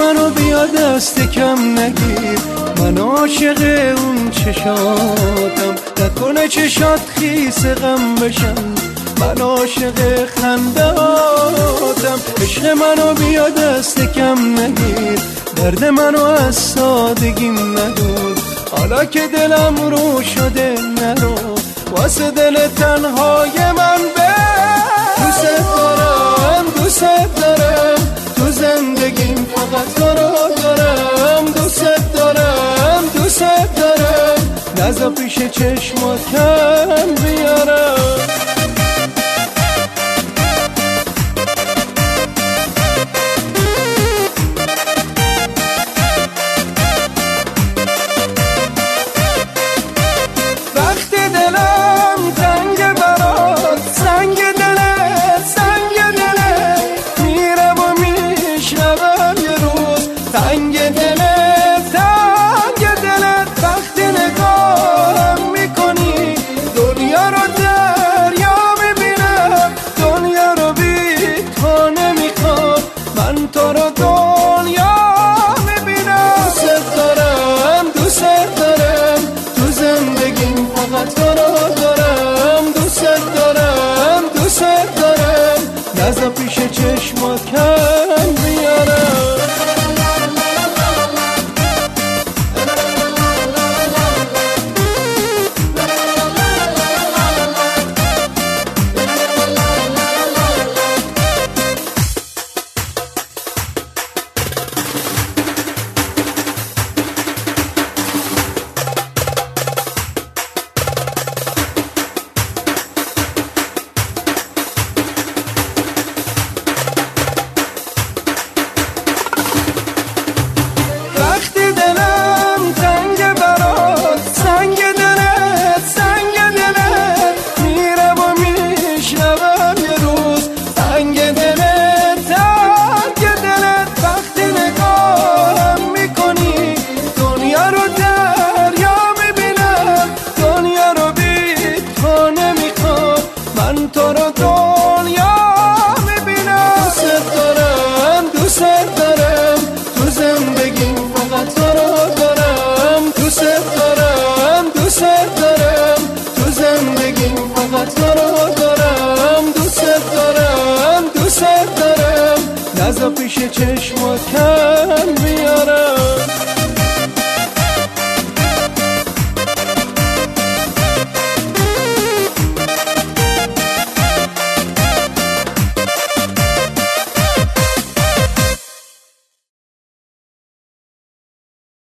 منو بیا دست کم نگیر، من عاشق اون چشاتم، نکنه چشات خیس غم بشن، من عاشق خنداتم. عشق منو بیا دست کم نگیر، درد منو از سادگیم ندور، حالا که دلم رو شده نرو، واسه دل تنهای من دوست دارم، دوست دارم، تو زندگیم فقط تو رو دارم، دوست دارم، دوست دارم، نزا پیش چشمات کم بیارم. نزا پیش چشمات کم بیارم. نزا پیش چشمات کم بیارم.